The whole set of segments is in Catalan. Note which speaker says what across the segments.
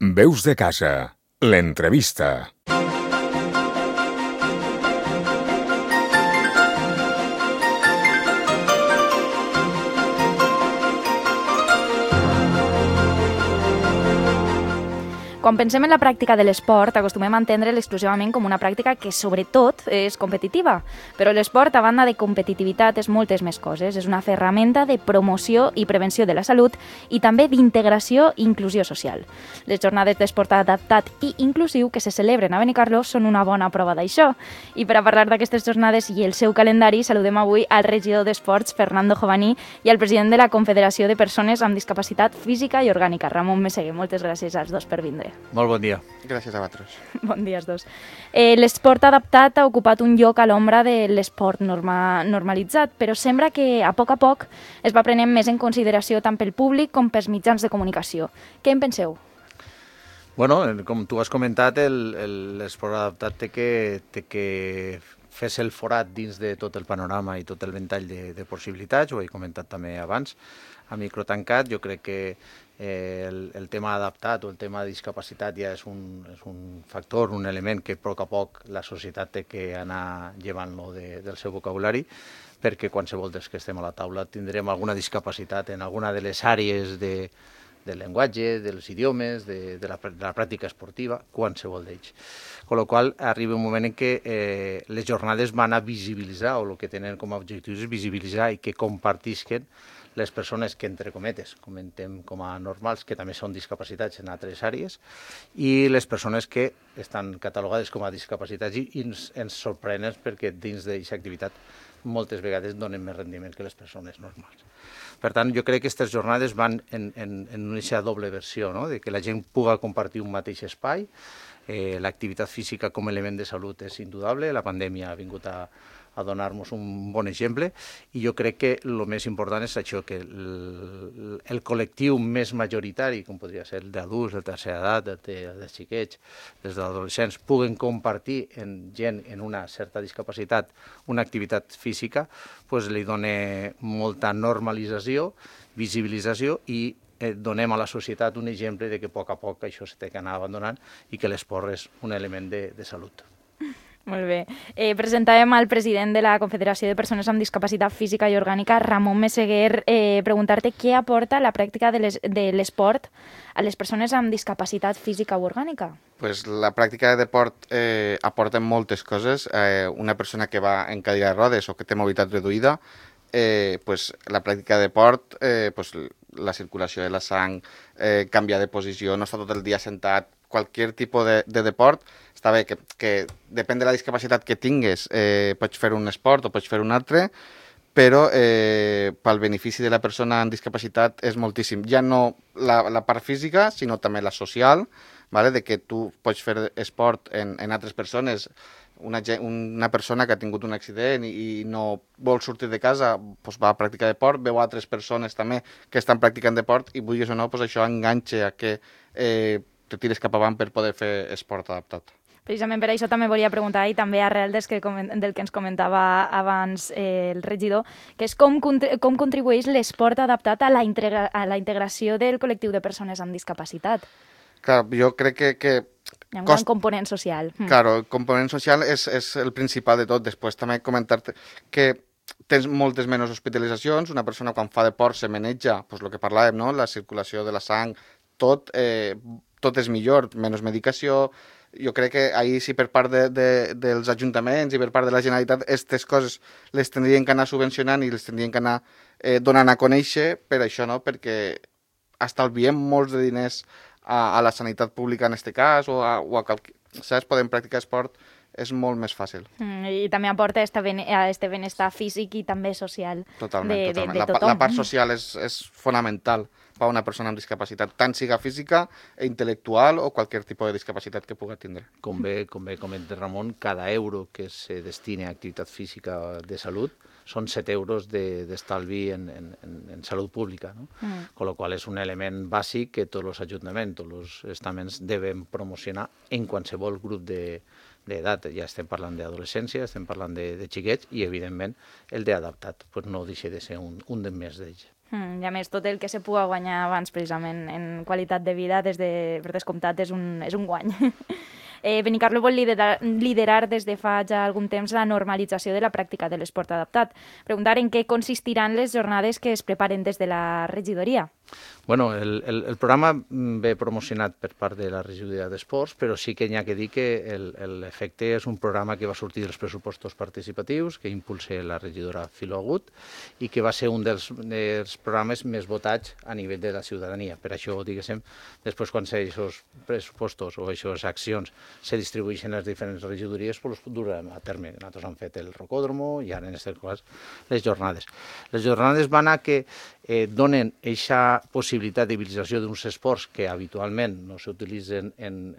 Speaker 1: Veus de casa, l'entrevista.
Speaker 2: Quan pensem en la pràctica de l'esport, acostumem a entendre'l exclusivament com una pràctica que, sobretot, és competitiva. Però l'esport, a banda de competitivitat, és moltes més coses. És una ferramenta de promoció i prevenció de la salut i també d'integració i inclusió social. Les jornades d'esport adaptat i inclusiu que se celebren a Benicarló són una bona prova d'això. I per a parlar d'aquestes jornades i el seu calendari, saludem avui al regidor d'Esports, Fernando Jovaní, i al president de la Confederació de Persones amb Discapacitat Física i Orgànica, Ramon Meseguer. Moltes gràcies als dos per vindre.
Speaker 3: Molt bon dia.
Speaker 4: Gràcies a vosaltres.
Speaker 2: Bon dia als dos. L'esport adaptat ha ocupat un lloc a l'ombra de l'esport normalitzat, però sembla que a poc es va prenent més en consideració tant pel públic com pels mitjans de comunicació. Què en penseu?
Speaker 3: Bueno, com tu has comentat, l'esport adaptat té que fer-se el forat dins de tot el panorama i tot el ventall de possibilitats, ho he comentat també abans, a micro tancat. Jo crec que el tema adaptat o el tema de discapacitat ja és un factor, un element que a poc la societat té que anar llevant-lo del seu vocabulari, perquè qualsevol dels que estem a la taula tindrem alguna discapacitat en alguna de les àrees del llenguatge, dels idiomes, de la pràctica esportiva, qualsevol d'ells. Amb la qual cosa arriba un moment en què les jornades van a visibilitzar, o el que tenen com a objectiu és visibilitzar i que compartisquen les persones que, entre cometes, comentem com a normals, que també són discapacitats en altres àrees, i les persones que estan catalogades com a discapacitats i ens sorprenen perquè dins d'aquesta activitat moltes vegades donen més rendiment que les persones normals. Per tant, jo crec que aquestes jornades van en una doble versió, no? De que la gent pugui compartir un mateix espai. L'activitat física com a element de salut és indudable, la pandèmia ha vingut a donar-nos un bon exemple, i jo crec que el més important és això, que el col·lectiu més majoritari, com podria ser el d'adults, de tercera edat, dels xiquets, dels adolescents, puguen compartir en gent en una certa discapacitat una activitat física, doncs li dona molta normalització, visibilització i donem a la societat un exemple de que a poc això s'ha d'anar abandonant i que l'esport és un element de salut.
Speaker 2: Molt bé. Presentàvem al president de la Confederació de Persones amb Discapacitat Física i Orgànica, Ramon Meseguer, preguntar-te què aporta la pràctica de l'esport a les persones amb discapacitat física o orgànica.
Speaker 4: Pues la pràctica de deport aporta moltes coses. Una persona que va en cadira de rodes o que té mobilitat reduïda, pues la pràctica de deport, pues la circulació de la sang, canviar de posició, no estar tot el dia sentat, qualsevol tipus de deport, està bé que depèn de la discapacitat que tingues, pots fer un esport o pots fer un altre, però pel benefici de la persona amb discapacitat és moltíssim. Ja no la part física, sinó també la social, ¿vale? De que tu pots fer esport en altres persones. Una persona que ha tingut un accident i no vol sortir de casa, doncs va a practicar deport, veu altres persones també que estan practicant deport i vulguis o no, doncs això enganxa a que te tires cap avant per poder fer esport adaptat.
Speaker 2: Precisament per això també volia preguntar, i també arrel del que ens comentava abans el regidor, que és com contribueix l'esport adaptat a la integració del col·lectiu de persones amb discapacitat.
Speaker 4: Clar, jo crec que
Speaker 2: hi ha un gran component social.
Speaker 4: Claro, el component social és el principal de tot. Després també comentar-te que tens moltes menys hospitalitzacions, una persona quan fa deport se maneja, doncs el que parlàvem, no? La circulació de la sang, tot és millor, menys medicació. Jo crec que ahir sí per part dels ajuntaments i per part de la Generalitat aquestes coses les tindrien que anar subvencionant i les tindrien que anar donant a conèixer per això, no? Perquè estalviem molts de diners a la sanitat pública en aquest cas o a saps? Podem practicar esport, és molt més fàcil.
Speaker 2: I també aporta este benestar físic i també social.
Speaker 4: Totalment.
Speaker 2: De tothom.
Speaker 4: La part social és fonamental per a una persona amb discapacitat, tant siga física, intel·lectual o qualsevol tipus de discapacitat que pugui tindre.
Speaker 3: Com bé comenta Ramon, cada euro que se destini a activitat física de salut són 7 euros d'estalvi en salut pública, no? Con lo qual és un element bàsic que tots els ajuntaments, tots els estaments devem promocionar en qualsevol grup d'edat. Ja estem parlant d'adolescència, estem parlant de xiquets i, evidentment, el d'adaptat. Pues no deixa de ser un de més d'ells.
Speaker 2: I a més, tot el que se puga guanyar abans, precisament, en qualitat de vida, per descomptat, és un guany. Benicarló vol liderar des de fa ja algun temps la normalització de la pràctica de l'esport adaptat. Preguntar en què consistiran les jornades que es preparen des de la regidoria.
Speaker 3: Bueno, el programa ve promocionat per part de la regidoria d'Esports, però sí que n'hi ha que dir que l'efecte és un programa que va sortir dels pressupostos participatius, que impulsa la regidora Filó Agut, i que va ser un dels programes més votats a nivell de la ciutadania. Per això, diguéssim, després quan aquests pressupostos o aquestes accions se distribueixen a les diferents regidories, pues els durem a terme. Nosaltres hem fet el rocòdromo i ara, en aquest cas, les jornades. Les jornades van a que donen aquesta possibilitat d'utilització d'uns esports que habitualment no s'utilitzen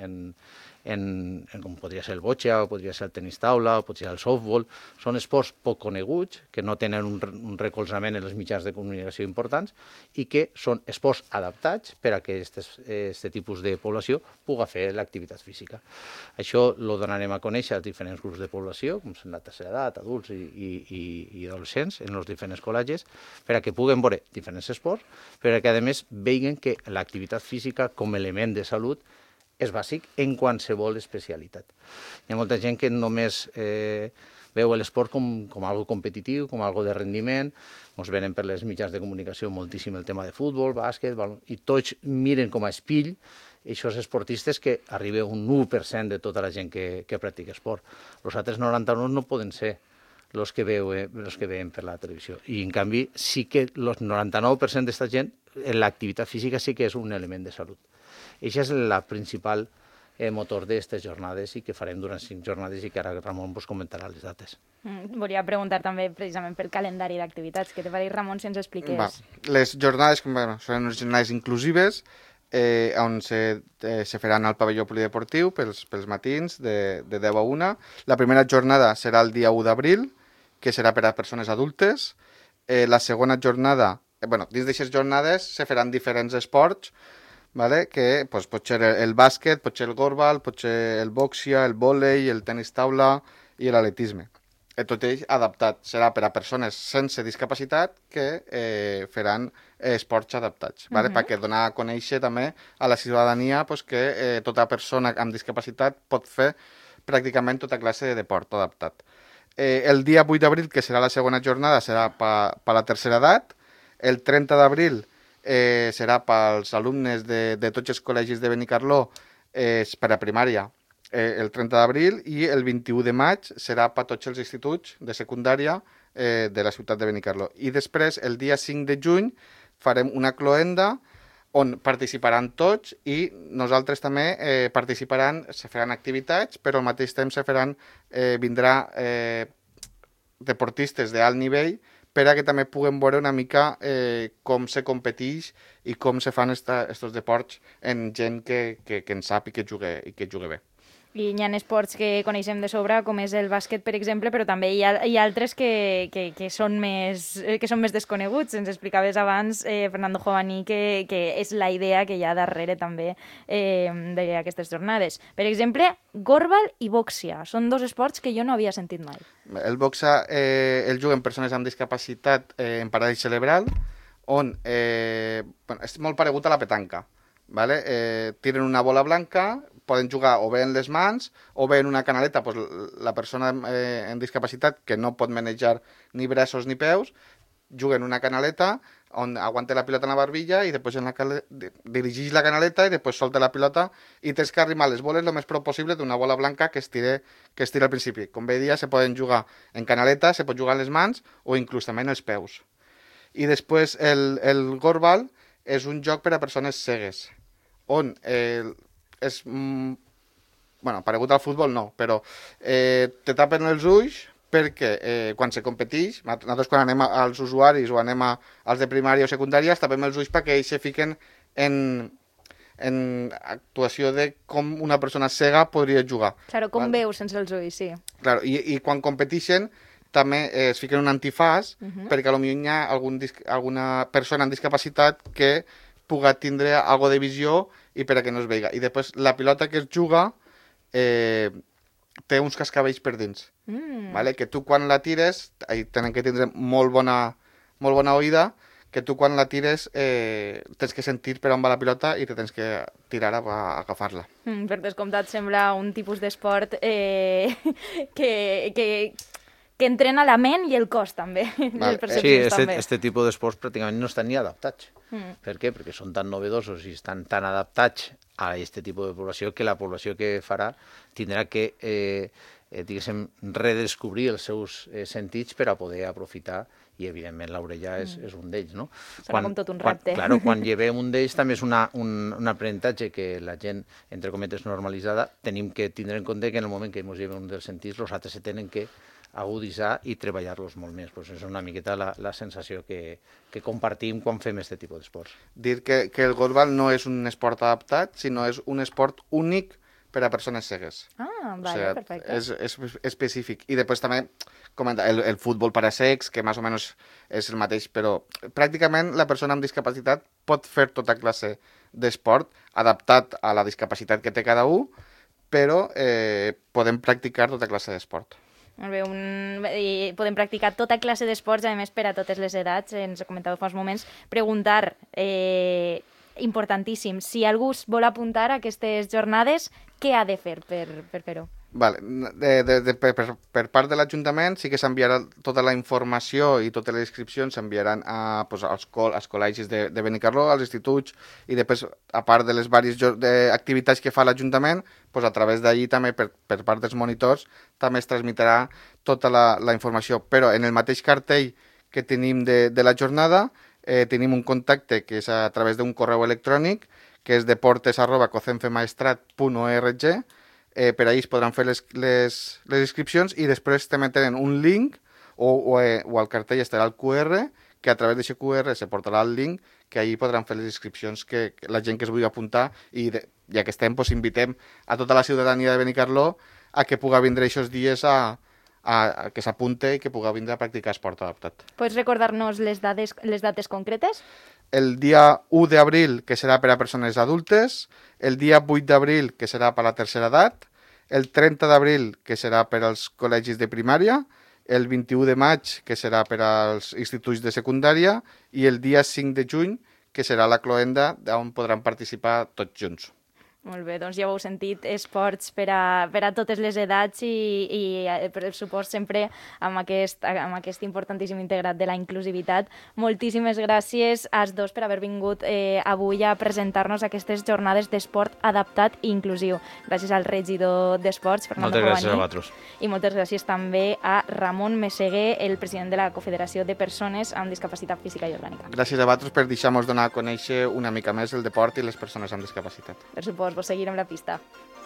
Speaker 3: com podria ser el boccia, o podria ser el tenis taula, o podria ser el softball. Són esports poc coneguts, que no tenen un recolzament en els mitjans de comunicació importants i que són esports adaptats per a que aquest tipus de població pugui fer l'activitat física. Això ho donarem a conèixer als diferents grups de població, com són la tercera edat, adults i adolescents, en els diferents col·legis, per a que puguen veure diferents esports, per a que, a més, vegin que l'activitat física com a element de salut és bàsic en qualsevol especialitat. Hi ha molta gent que només veu l'esport com algo competitiu, com algo de rendiment. Ens venen per les mitjans de comunicació moltíssim el tema de futbol, bàsquet, i tots miren com a espill aquests esportistes que arriba un 1% de tota la gent que practica esport. Els altres 99 no poden ser els que veuen per la televisió. I, en canvi, sí que el 99% d'aquesta gent, l'activitat física sí que és un element de salut. Això és la principal motor d'aquestes jornades i que farem durant 5 jornades i que ara Ramon vos comentarà les dates.
Speaker 2: Volia preguntar també precisament pel calendari d'activitats. Què te pareix, Ramon, si ens expliqués?
Speaker 4: Les jornades són unes jornades inclusives on se faran al pavelló polideportiu pels matins de 10 a 1. La primera jornada serà el dia 1 d'abril, que serà per a persones adultes. La segona jornada, dins d'aquestes jornades se faran diferents esports, vale? Que pot ser el bàsquet, pot ser el gorbal, pot ser el boxia, el vòlei, el tenis taula i l'atletisme. Tot ell adaptat. Serà per a persones sense discapacitat que faran esports adaptats, vale? Perquè donar a conèixer també a la ciutadania que tota persona amb discapacitat pot fer pràcticament tota classe de deport adaptat. El dia 8 d'abril, que serà la segona jornada, serà per la tercera edat. El 30 d'abril serà pels alumnes de tots els col·legis de Benicarló per a primària el 30 d'abril i el 21 de maig serà per tots els instituts de secundària de la ciutat de Benicarló. I després, el dia 5 de juny, farem una cloenda on participaran tots i nosaltres també se faran activitats, però al mateix temps vindrà deportistes d'alt nivell per a que també puguem veure una mica com se competeix i com se fan aquests deports en gent que en sap i que juga bé.
Speaker 2: I hi ha esports que coneixem de sobre, com és el bàsquet, per exemple, però també hi ha altres que són més desconeguts. Ens explicaves abans, Fernando Jovani, que és la idea que hi ha darrere també d'aquestes jornades. Per exemple, gorbal i boxia. Són dos esports que jo no havia sentit mai.
Speaker 4: El boxa el juguen persones amb discapacitat en paràlisi cerebral, on és molt paregut a la petanca. Vale? Tiren una bola blanca, poden jugar o bé en les mans o bé en una canaleta. La persona amb discapacitat que no pot manejar ni braços ni peus juga en una canaleta on aguanta la pilota en la barbilla i després dirigeix la canaleta i després solta la pilota i tens que arrimar les boles el més prop possible d'una bola blanca que es tira al principi. Com bé dia, se poden jugar en canaleta, se pot jugar en les mans o inclús també en els peus. I després el gorbal és un joc per a persones cegues, on és paregut al futbol no, però te tapen els ulls perquè quan se competeix, nosaltres quan anem als usuaris o anem als de primària o secundària, tapem els ulls perquè ells se fiquen en actuació de com una persona cega podria jugar.
Speaker 2: Claro, com veus sense els ulls, sí.
Speaker 4: Claro, i quan competeixen també es fiquen un antifàs perquè potser hi ha alguna persona amb discapacitat que pugui tindre alguna de visió i per a que no es veiga. I després la pilota que es juga té uns cascavells per dins, vale? Que tu quan la tires tenen que tindre molt bona oïda, que tu quan la tires tens que sentir per on va la pilota i te tens que tirar a agafar-la.
Speaker 2: Per descomptat, sembla un tipus d'esport que entrena la ment i el cos, també.
Speaker 4: Vale.
Speaker 2: Les
Speaker 3: Sí,
Speaker 2: percepcions, també.
Speaker 3: este tipus d'esports pràcticament no estan ni adaptats. Per què? Perquè són tan novedosos i estan tan adaptats a aquest tipus de població que la població que farà tindrà que, diguéssim, redescobrir els seus sentits per a poder aprofitar i, evidentment, l'orella és un d'ells, no?
Speaker 2: Serà com tot un repte.
Speaker 3: Claro, quan llevem un d'ells també és un aprenentatge que la gent, entre cometes, normalitzada, tenim que tindre en compte que en el moment que ens llevem un dels sentits, els altres se tenen que aguditzar i treballar-los molt més. Pues és una miqueta la sensació que compartim quan fem aquest tipus d'esports.
Speaker 4: Dir que el golbal no és un esport adaptat, sinó és un esport únic per a persones cegues.
Speaker 2: Ah, vale, perfecte.
Speaker 4: És específic. I després també comenta el futbol per a cecs, que més o menys és el mateix, però pràcticament la persona amb discapacitat pot fer tota classe d'esport adaptat a la discapacitat que té cada un, però podem practicar tota classe d'esport.
Speaker 2: Molt bé, i podem practicar tota classe d'esports, a més per a totes les edats. Ens comentàveu fa uns moments. Preguntar, importantíssim, si algú es vol apuntar a aquestes jornades, què ha de fer per fer-ho?
Speaker 4: Vale. Per part de l'Ajuntament sí que s'enviarà tota la informació i totes les inscripcions s'enviaran als col·legis de Benicarló, als instituts, i després, a part de les diverses activitats que fa l'Ajuntament, a través d'allí també, per part dels monitors, també es transmetrà tota la informació. Però en el mateix cartell que tenim de la jornada tenim un contacte que és a través d'un correu electrònic, que és deportes@cocenfemaestrat.org. Per ahir es podran fer les inscripcions i després també tenen un link o al cartell estarà el QR, que a través d'aquest QR se portarà el link, que allí podran fer les inscripcions que la gent que es vulgui apuntar, i ja que estem, invitem a tota la ciutadania de Benicarló a que puga vindre aquests dies a que s'apunte i que puga vindre a practicar esport adaptat.
Speaker 2: Pots recordar-nos les dates concretes?
Speaker 4: El dia 1 d'abril, que serà per a persones adultes, el dia 8 d'abril, que serà per a la tercera edat, el 30 d'abril, que serà per als col·legis de primària, el 21 de maig, que serà per als instituts de secundària, i el dia 5 de juny, que serà la cloenda, on podran participar tots junts.
Speaker 2: Molt bé, doncs ja ho heu sentit, esports per a totes les edats i per supost sempre amb aquest importantíssim integrat de la inclusivitat. Moltíssimes gràcies als dos per haver vingut avui a presentar-nos aquestes jornades d'esport adaptat i inclusiu. Gràcies al regidor d'Esports, Fernando Covaní.
Speaker 3: Moltes gràcies a vosaltres.
Speaker 2: I moltes gràcies també a Ramon Meseguer, el president de la Confederació de Persones amb Discapacitat Física i Orgànica.
Speaker 4: Gràcies a vosaltres per deixar-nos donar a conèixer una mica més el deport i les persones amb discapacitat.
Speaker 2: Per supost, vos seguirem la pista.